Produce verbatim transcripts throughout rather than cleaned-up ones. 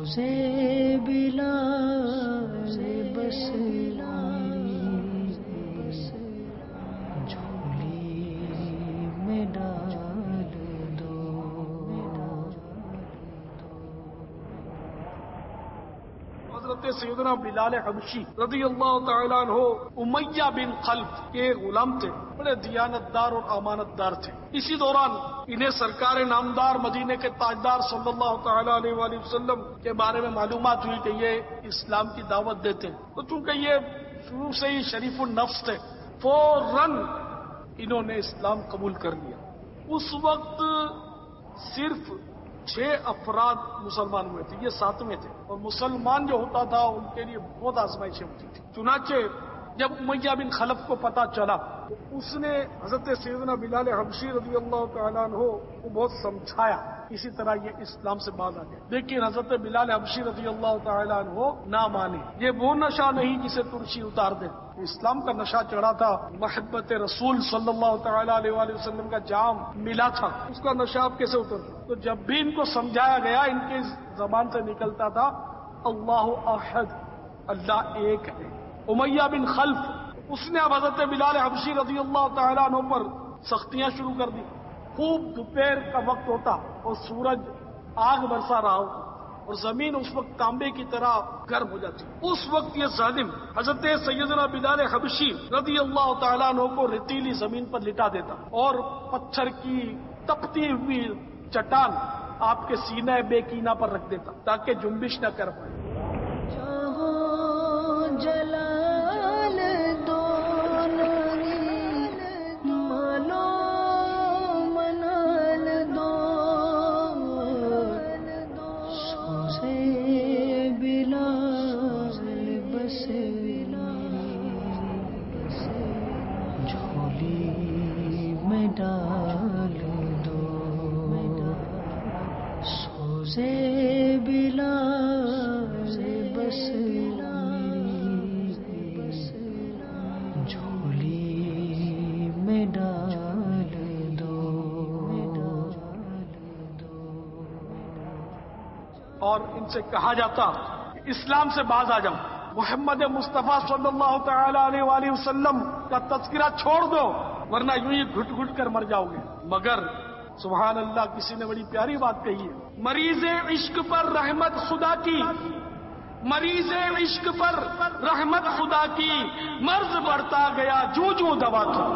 سوزے بلال بس جھولی میں ڈال دو. حضرت سیدنا بلال حبشی رضی اللہ تعالیٰ عنہ امیہ بن خلف کے غلام تھے، بڑے دیانت دار اور امانت دار تھے. اسی دوران انہیں سرکار نامدار مدینے کے تاجدار صلی اللہ تعالیٰ علیہ وآلہ وسلم کے بارے میں معلومات ہوئی کہ یہ اسلام کی دعوت دیتے ہیں. تو چونکہ یہ شروع سے ہی شریف النفس تھے، فوراً انہوں نے اسلام قبول کر لیا. اس وقت صرف چھ افراد مسلمان ہوئے تھے، یہ ساتویں تھے، اور مسلمان جو ہوتا تھا ان کے لیے بہت آزمائشیں ہوتی تھی. چنانچہ جب امیہ بن خلف کو پتا چلا تو اس نے حضرت سیدنا بلال حبشی رضی اللہ تعالیٰ عنہ کو بہت سمجھایا، اسی طرح یہ اسلام سے باز آ گئے. لیکن حضرت بلال حبشی رضی اللہ تعالیٰ عنہ نہ مانے. یہ وہ نشہ نہیں جسے ترشی اتار دے. اسلام کا نشہ چڑھا تھا، محبت رسول صلی اللہ تعالیٰ علیہ وآلہ وسلم کا جام ملا تھا، اس کا نشہ آپ کیسے اترتا؟ تو جب بھی ان کو سمجھایا گیا ان کی زبان سے نکلتا تھا اللہ احد، اللہ ایک ہے. امیہ بن خلف اس نے اب حضرت بلال حبشی رضی اللہ تعالیٰ عنہ پر سختیاں شروع کر دی. خوب دوپہر کا وقت ہوتا اور سورج آگ برسا رہا ہوتا اور زمین اس وقت تانبے کی طرح گرم ہو جاتی. اس وقت یہ ظالم حضرت سیدنا بلال حبشی رضی اللہ تعالیٰ عنہ کو ریتیلی زمین پر لٹا دیتا اور پتھر کی تپتی ہوئی چٹان آپ کے سینے بے کینہ پر رکھ دیتا تاکہ جنبش نہ کر پائے. جلال دو مالو منال دو سوزے بلال بس جھولی میں ڈال دو. سوزے بلال بس اور ان سے کہا جاتا کہ اسلام سے باز آ جاؤ، محمد مصطفیٰ صلی اللہ تعالی علیہ وآلہ وسلم کا تذکرہ چھوڑ دو ورنہ یوں ہی گھٹ گھٹ کر مر جاؤ گے. مگر سبحان اللہ، کسی نے بڑی پیاری بات کہی ہے، مریض عشق پر رحمت خدا کی، مریض عشق پر رحمت خدا کی، مرض بڑھتا گیا جو جو دوا کی.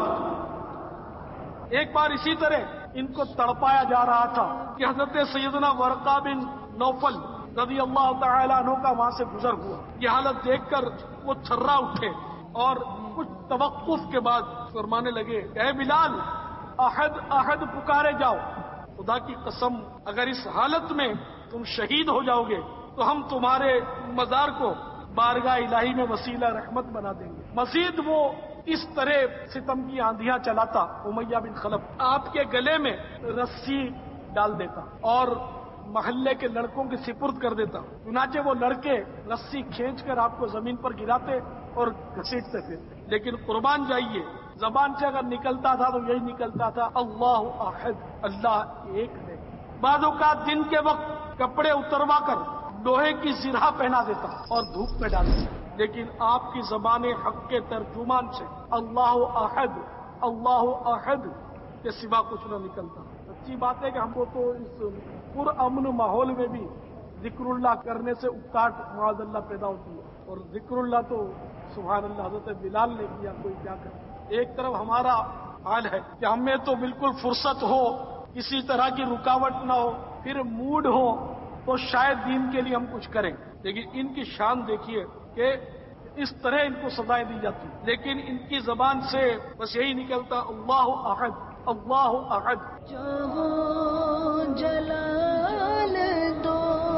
ایک بار اسی طرح ان کو تڑپایا جا رہا تھا کہ حضرت سیدنا ورقہ بن نوفل رضی اللہ تعالیٰ عنہ کا وہاں سے گزر ہوا. یہ حالت دیکھ کر وہ تھرا اٹھے اور کچھ توقف کے بعد فرمانے لگے، اے بلال، احد احد پکارے جاؤ، خدا کی قسم اگر اس حالت میں تم شہید ہو جاؤ گے تو ہم تمہارے مزار کو بارگاہ الہی میں وسیلہ رحمت بنا دیں گے. مزید وہ اس طرح ستم کی آندھیاں چلاتا امیہ بن خلف، آپ کے گلے میں رسی ڈال دیتا اور محلے کے لڑکوں کی سپرد کر دیتا. چنانچہ وہ لڑکے رسی کھینچ کر آپ کو زمین پر گراتے اور گھسیٹتے پھرتے. لیکن قربان جائیے، زبان سے اگر نکلتا تھا تو یہی نکلتا تھا اللہ احد، اللہ ایک ہے. بعض اوقات دن کے وقت کپڑے اتروا کر لوہے کی زرہ پہنا دیتا اور دھوپ میں ڈال دیتا. لیکن آپ کی زبان حق کے ترجمان سے اللہ احد اللہ احد کے سوا کچھ نہ نکلتا. اچھی بات ہے کہ ہم کو تو اس پر امن ماحول میں بھی ذکر اللہ کرنے سے اکاٹ معاذ اللہ پیدا ہوتی ہے، اور ذکر اللہ تو سبحان اللہ حضرت بلال نے کیا، کوئی کیا کرے. ایک طرف ہمارا حال ہے کہ ہمیں تو بالکل فرصت ہو، کسی طرح کی رکاوٹ نہ ہو، پھر موڈ ہو تو شاید دین کے لیے ہم کچھ کریں. لیکن ان کی شان دیکھیے کہ اس طرح ان کو سزائیں دی جاتی، لیکن ان کی زبان سے بس یہی نکلتا اللہ احد اللہ احد. جلال دو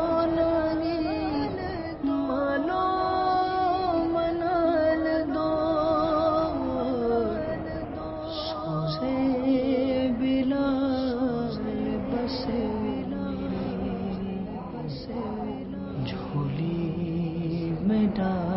مالو منال دو سوزے بلال بس جھولی میں ڈال